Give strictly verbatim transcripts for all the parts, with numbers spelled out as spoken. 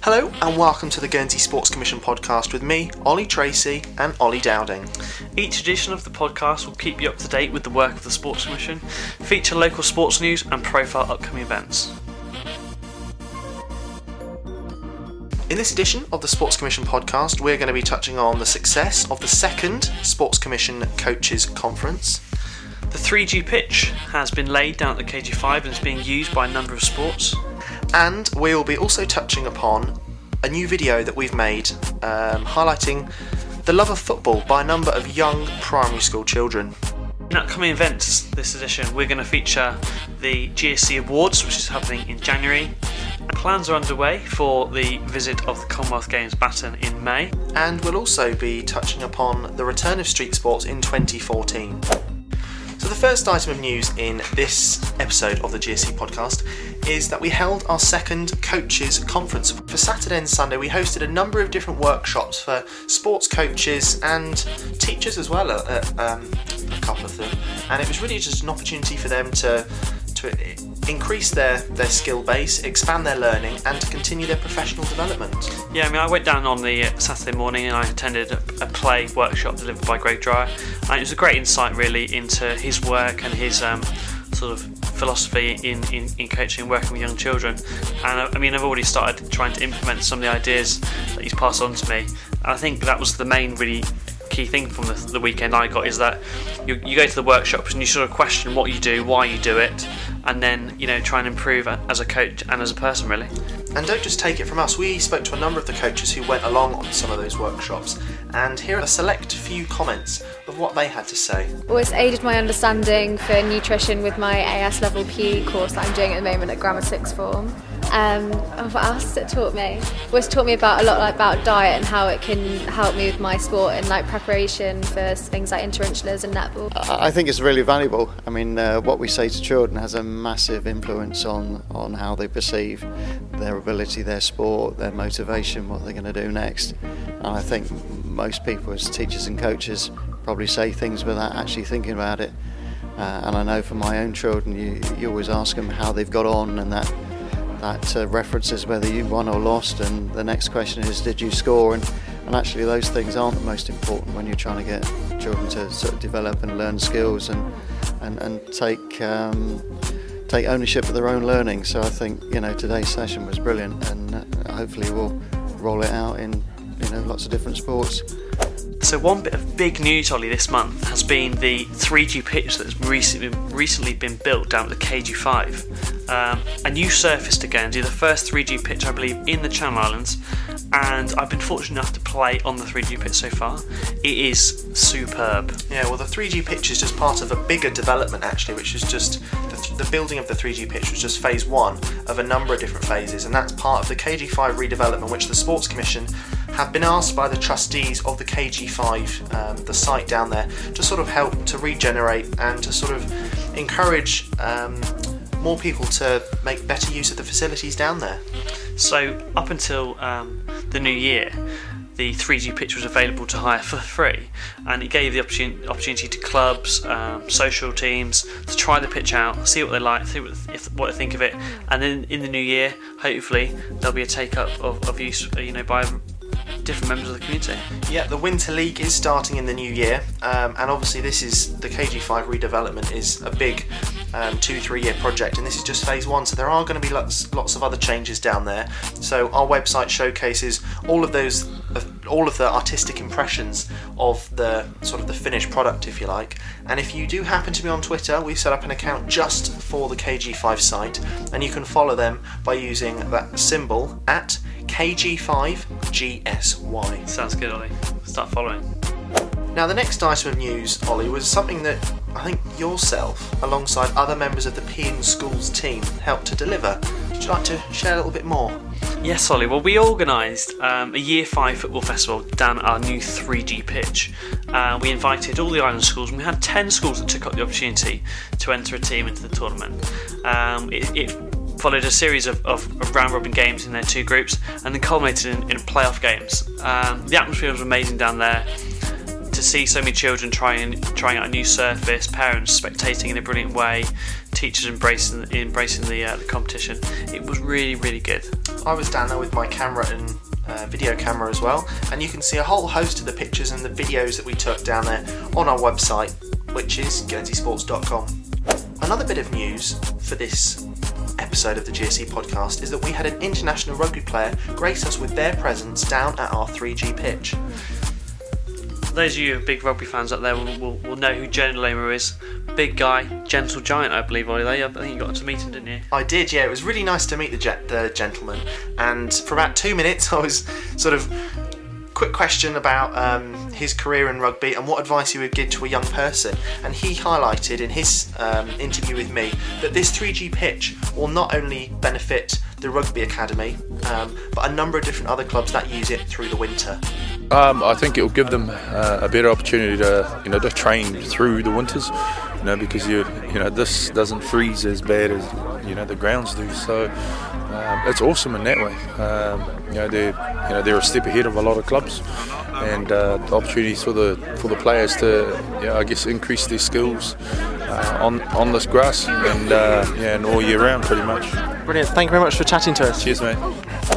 Hello and welcome to the Guernsey Sports Commission podcast with me, Ollie Tracy and Ollie Dowding. Each edition of the podcast will keep you up to date with the work of the Sports Commission, feature local sports news and profile upcoming events. In this edition of the Sports Commission podcast, we're going to be touching on the success of the second Sports Commission Coaches Conference. The three G pitch has been laid down at the K G five and is being used by a number of sports. And we will be also touching upon a new video that we've made um, highlighting the love of football by a number of young primary school children. In upcoming events this edition, we're going to feature the G S C Awards, which is happening in January. Plans are underway for the visit of the Commonwealth Games baton in May. And we'll also be touching upon the return of street sports in twenty fourteen. So the first item of news in this episode of the G S C podcast is that we held our second coaches conference. For Saturday and Sunday we hosted a number of different workshops for sports coaches and teachers as well, uh, um, a couple of them, and it was really just an opportunity for them to to increase their, their skill base, expand their learning and to continue their professional development. Yeah, I mean I went down on the Saturday morning and I attended a, a play workshop delivered by Greg Dryer, and it was a great insight really into his work and his um, sort of philosophy in, in, in coaching and working with young children. And I, I mean I've already started trying to implement some of the ideas that he's passed on to me, and I think that was the main really key thing from the, the weekend I got, is that you, you go to the workshops and you sort of question what you do, why you do it, and then you know try and improve as a coach and as a person really. And don't just take it from us, we spoke to a number of the coaches who went along on some of those workshops, and here are a select few comments of what they had to say. Well, it's aided my understanding for nutrition with my A S level P E course that I'm doing at the moment at Grammar Sixth Form. Um, and what else has it taught me? Well, it's taught me about a lot like, about diet and how it can help me with my sport and like preparation for things like interventionals and netball. I think it's really valuable. I mean, uh, what we say to children has a massive influence on, on how they perceive their ability, their sport, their motivation, what they're going to do next. And I think most people as teachers and coaches probably say things without actually thinking about it. Uh, and I know for my own children, you, you always ask them how they've got on, and that that uh, references whether you won or lost, and the next question is did you score, and, and actually those things aren't the most important when you're trying to get children to sort of develop and learn skills and and, and take um, take ownership of their own learning. So I think you know today's session was brilliant, and uh, hopefully we'll roll it out in you know lots of different sports. So one bit of big news, Ollie, this month has been the three G pitch that's recently recently been built down at the K G five. Um, a new surface to Guernsey, the first three G pitch I believe in the Channel Islands, and I've been fortunate enough to play on the three G pitch so far. It is superb. Yeah, well the three G pitch is just part of a bigger development actually, which is just the, the building of the three G pitch was just phase one of a number of different phases, and that's part of the K G five redevelopment, which the Sports Commission have been asked by the trustees of the K G five, um, the site down there, to sort of help to regenerate and to sort of encourage um, more people to make better use of the facilities down there. So up until um, the new year, the three G pitch was available to hire for free, and it gave the opportunity, opportunity to clubs, um, social teams to try the pitch out, see what they like, see what, if, what they think of it, and then in the new year, hopefully there'll be a take up of, of use, you know, by different members of the community. Yeah, the Winter League is starting in the new year, um, and obviously this is the K G five redevelopment is a big um, two three year project, and this is just phase one, so there are going to be lots lots of other changes down there. So our website showcases all of those all of the artistic impressions of the sort of the finished product, if you like. And if you do happen to be on Twitter, we've set up an account just for the K G five site, and you can follow them by using that symbol at K G five G S Y. Sounds good, Ollie. Start following. Now the next item of news, Ollie, was something that I think yourself, alongside other members of the Pean Schools team, helped to deliver. Would you like to share a little bit more? Yes, Ollie. Well, we organised um, a Year five football festival down at our new three G pitch. Uh, we invited all the island schools, and we had ten schools that took up the opportunity to enter a team into the tournament. Um, it, it followed a series of, of, of round-robin games in their two groups, and then culminated in, in playoff games. Um, the atmosphere was amazing down there. to see so many children trying trying out a new surface, parents spectating in a brilliant way, teachers embracing embracing the, uh, the competition, it was really, really good. I was down there with my camera and uh, video camera as well, and you can see a whole host of the pictures and the videos that we took down there on our website, which is guernsey sports dot com. Another bit of news for this episode of the G S E podcast is that we had an international rugby player grace us with their presence down at our three G pitch. Those of you big rugby fans out there will, will, will know who Jonah Lamer is. Big guy, gentle giant, I believe, Ollie. I think you got to meet him, didn't you? I did, yeah. It was really nice to meet the, ge- the gentleman. And for about two minutes, I was sort of... Quick question about um, his career in rugby and what advice he would give to a young person. And he highlighted in his um, interview with me that this three G pitch will not only benefit the rugby academy, um, but a number of different other clubs that use it through the winter. Um, I think it will give them uh, a better opportunity to, you know, to train through the winters, you know, because you, you know, this doesn't freeze as bad as, you know, the grounds do. So um, it's awesome in that way. Um, you know, they're, you know, they're a step ahead of a lot of clubs, and uh, the opportunities for the for the players to, you know, I guess, increase their skills uh, on on this grass and uh, yeah, and all year round, pretty much. Brilliant. Thank you very much for chatting to us. Cheers, mate.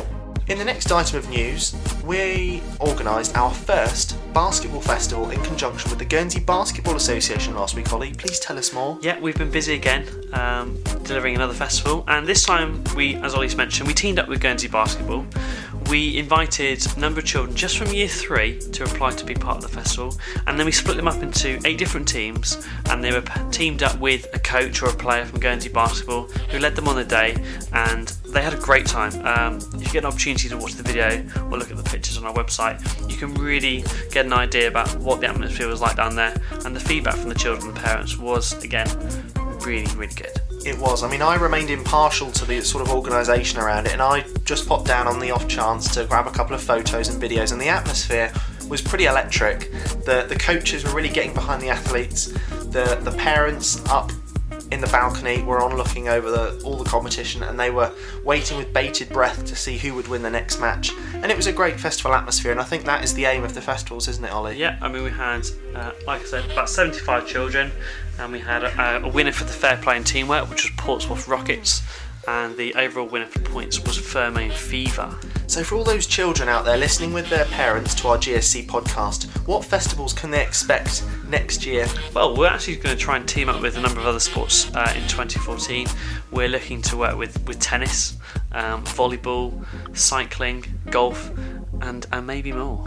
In the next item of news, we organised our first basketball festival in conjunction with the Guernsey Basketball Association last week. Ollie, please tell us more. Yeah, we've been busy again, um, delivering another festival, and this time we, as Ollie's mentioned, we teamed up with Guernsey Basketball. We invited a number of children just from year three to apply to be part of the festival, and then we split them up into eight different teams, and they were teamed up with a coach or a player from Guernsey Basketball who led them on the day, and they had a great time. Um, if you get an opportunity to watch the video or look at the pictures on our website, you can really get an idea about what the atmosphere was like down there, and the feedback from the children and the parents was, again, really, really good. It was. I mean, I remained impartial to the sort of organisation around it, and I just popped down on the off chance to grab a couple of photos and videos, and the atmosphere was pretty electric. The the coaches were really getting behind the athletes. The the parents up in the balcony were on looking over the, all the competition, and they were waiting with bated breath to see who would win the next match. And it was a great festival atmosphere, and I think that is the aim of the festivals, isn't it, Ollie? Yeah, I mean, we had, uh, like I said, about seventy-five children, and we had a, a winner for the fair play and teamwork, which was Portsmouth Rockets, and the overall winner for points was Fermain Fever. So for all those children out there listening with their parents to our G S C podcast, what festivals can they expect next year? Well, we're actually going to try and team up with a number of other sports uh, in twenty fourteen. We're looking to work with, with tennis, um, volleyball, cycling, golf, and, and maybe more.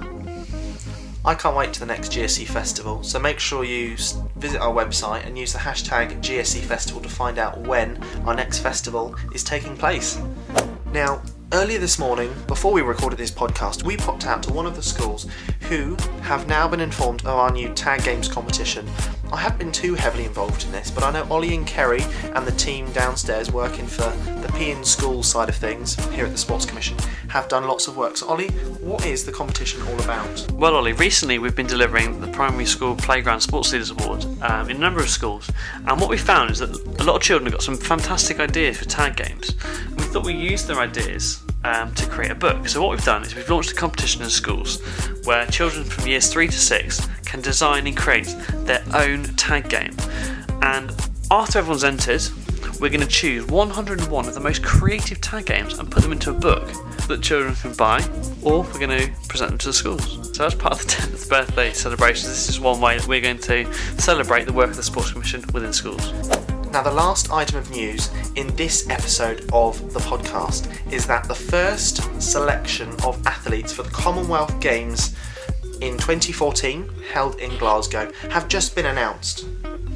I can't wait to the next G S C festival, so make sure you visit our website and use the hashtag G S C Festival to find out when our next festival is taking place. Now, earlier this morning, before we recorded this podcast, we popped out to one of the schools who have now been informed of our new tag games competition. I haven't been too heavily involved in this, but I know Ollie and Kerry and the team downstairs working for the P in school side of things here at the Sports Commission have done lots of work. So Ollie, what is the competition all about? Well, Ollie, recently we've been delivering the Primary School Playground Sports Leaders Award um, in a number of schools, and what we found is that a lot of children have got some fantastic ideas for tag games. We thought we'd use their ideas Um, to create a book. So what we've done is we've launched a competition in schools where children from years three to six can design and create their own tag game, and after everyone's entered, we're going to choose one hundred and one of the most creative tag games and put them into a book that children can buy, or we're going to present them to the schools. So as part of the tenth birthday celebrations, this is one way that we're going to celebrate the work of the Sports Commission within schools. Now, the last item of news in this episode of the podcast is that the first selection of athletes for the Commonwealth Games in twenty fourteen, held in Glasgow, have just been announced.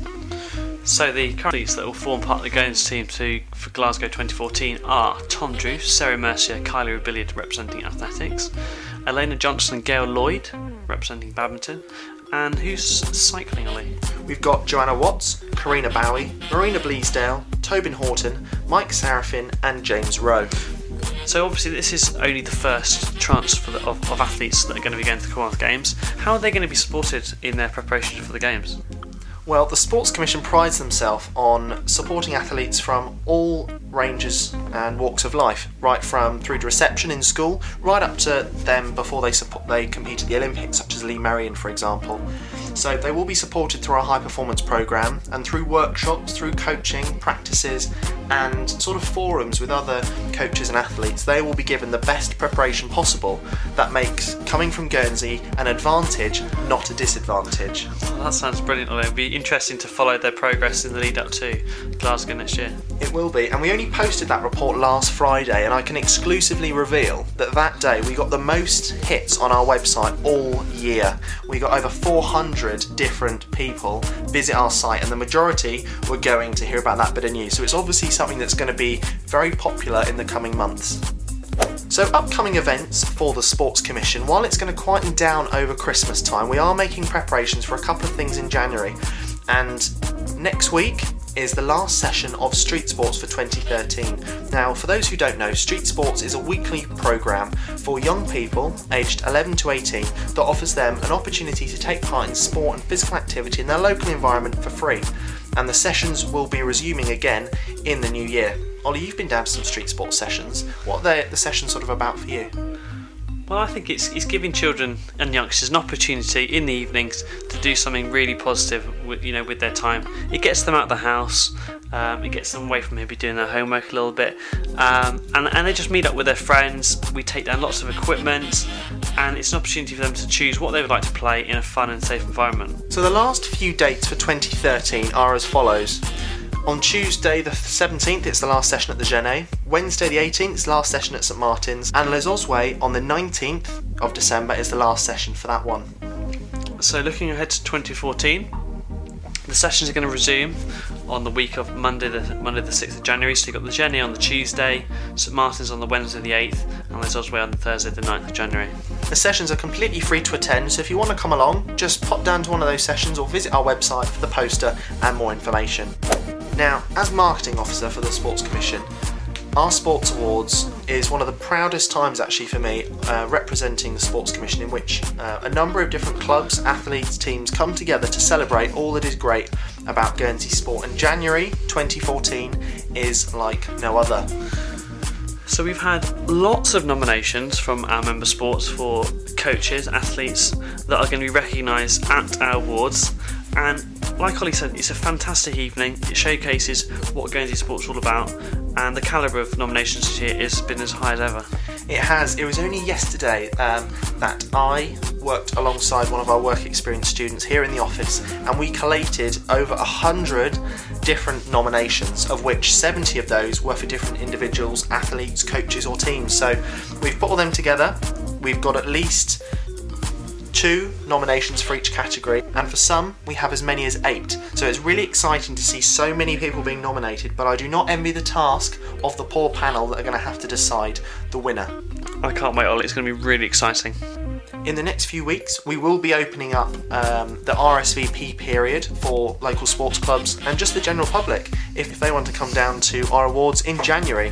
So the current athletes that will form part of the Games team to, for Glasgow twenty fourteen are Tom Drew, Sarah Mercier, Kylie Billiard representing athletics, Elena Johnson and Gail Lloyd representing badminton, and who's cycling, Ollie? We've got Joanna Watts, Karina Bowie, Marina Bleasdale, Tobin Horton, Mike Sarafin and James Rowe. So obviously this is only the first tranche for the, of, of athletes that are going to be going to the Commonwealth Games. How are they going to be supported in their preparation for the Games? Well, the Sports Commission prides themselves on supporting athletes from all ranges and walks of life, right from through to reception in school, right up to them before they support, they compete at the Olympics, such as Lee Marion, for example. So they will be supported through our high performance programme and through workshops, through coaching, practices and sort of forums with other coaches and athletes. They will be given the best preparation possible that makes coming from Guernsey an advantage, not a disadvantage. Well, that sounds brilliant. It'll be interesting to follow their progress in the lead up to Glasgow next year. It will be, and we only posted that report last Friday, and I can exclusively reveal that that day we got the most hits on our website all year. We got over four hundred different people visit our site, and the majority were going to hear about that bit of news. So it's obviously something that's going to be very popular in the coming months. So upcoming events for the Sports Commission, while it's going to quieten down over Christmas time, we are making preparations for a couple of things in January, and next week is the last session of Street Sports for twenty thirteen. Now, for those who don't know, Street Sports is a weekly programme for young people aged eleven to eighteen that offers them an opportunity to take part in sport and physical activity in their local environment for free. And the sessions will be resuming again in the new year. Ollie, you've been down to some Street Sports sessions. What are the, the sessions sort of about for you? Well, I think it's it's giving children and youngsters an opportunity in the evenings to do something really positive with, you know, with their time. It gets them out of the house, um, it gets them away from maybe doing their homework a little bit, um, and, and they just meet up with their friends. We take down lots of equipment, and it's an opportunity for them to choose what they would like to play in a fun and safe environment. So the last few dates for twenty thirteen are as follows. On Tuesday the seventeenth, it's the last session at the Genet. Wednesday the eighteenth is the last session at St Martin's. And Les Osway on the nineteenth of December is the last session for that one. So looking ahead to twenty fourteen, the sessions are going to resume on the week of Monday the Monday the sixth of January. So you've got the Genet on the Tuesday, St Martin's on the Wednesday the eighth, and Les Osway on the Thursday the ninth of January. The sessions are completely free to attend, so if you want to come along, just pop down to one of those sessions or visit our website for the poster and more information. Now, as marketing officer for the Sports Commission, our Sports Awards is one of the proudest times actually for me uh, representing the Sports Commission, in which uh, a number of different clubs, athletes, teams come together to celebrate all that is great about Guernsey sport, and January twenty fourteen is like no other. So we've had lots of nominations from our member sports for coaches, athletes that are going to be recognised at our awards, and like Ollie said, it's a fantastic evening. It showcases what Guernsey Sport's all about, and the calibre of nominations this year has been as high as ever. It has. It was only yesterday um, that I worked alongside one of our work experience students here in the office, and we collated over a hundred different nominations, of which seventy of those were for different individuals, athletes, coaches or teams. So we've put all them together. We've got at least two nominations for each category, and for some we have as many as eight. So it's really exciting to see so many people being nominated, but I do not envy the task of the poor panel that are going to have to decide the winner. I can't wait, Ollie. It's going to be really exciting. In the next few weeks we will be opening up um, the R S V P period for local sports clubs and just the general public if they want to come down to our awards in January.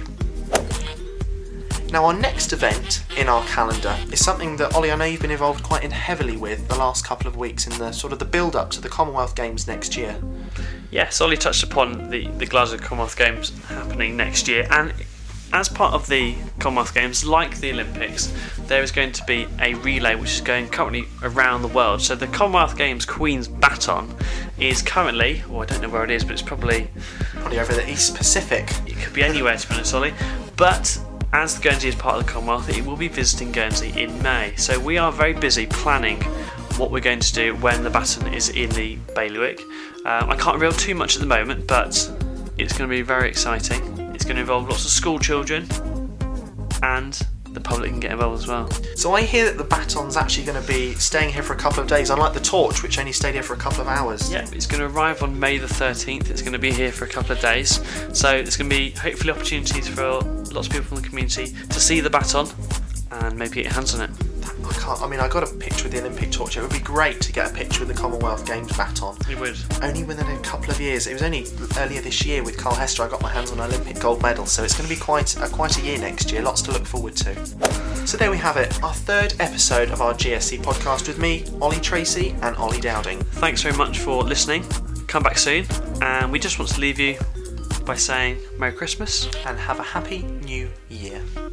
Now, our next event in our calendar is something that, Ollie, I know you've been involved quite in heavily with the last couple of weeks in the sort of the build-up to the Commonwealth Games next year. Yes, Ollie touched upon the, the Glasgow Commonwealth Games happening next year, and as part of the Commonwealth Games, like the Olympics, there is going to be a relay which is going currently around the world. So the Commonwealth Games Queen's Baton is currently, well, I don't know where it is, but it's probably... Probably over the East Pacific. It could be anywhere, to be honest, Ollie. But as Guernsey is part of the Commonwealth, it will be visiting Guernsey in May. So we are very busy planning what we're going to do when the baton is in the bailiwick. Um, I can't reveal too much at the moment, but it's going to be very exciting. It's going to involve lots of school children, and the public can get involved as well. So I hear that the baton's actually going to be staying here for a couple of days, unlike the torch, which only stayed here for a couple of hours. Yeah, it's going to arrive on May the thirteenth. It's going to be here for a couple of days. So there's going to be hopefully opportunities for lots of people from the community to see the baton and maybe get your hands on it. I can't. I mean, I got a picture with the Olympic torch. It would be great to get a picture with the Commonwealth Games baton. It would. Only within a couple of years. It was only earlier this year with Carl Hester I got my hands on an Olympic gold medal. So it's going to be quite a, quite a year next year. Lots to look forward to. So there we have it. Our third episode of our G S C podcast with me, Ollie Tracy, and Ollie Dowding. Thanks very much for listening. come back soon, and we just want to leave you by saying Merry Christmas and have a happy new year.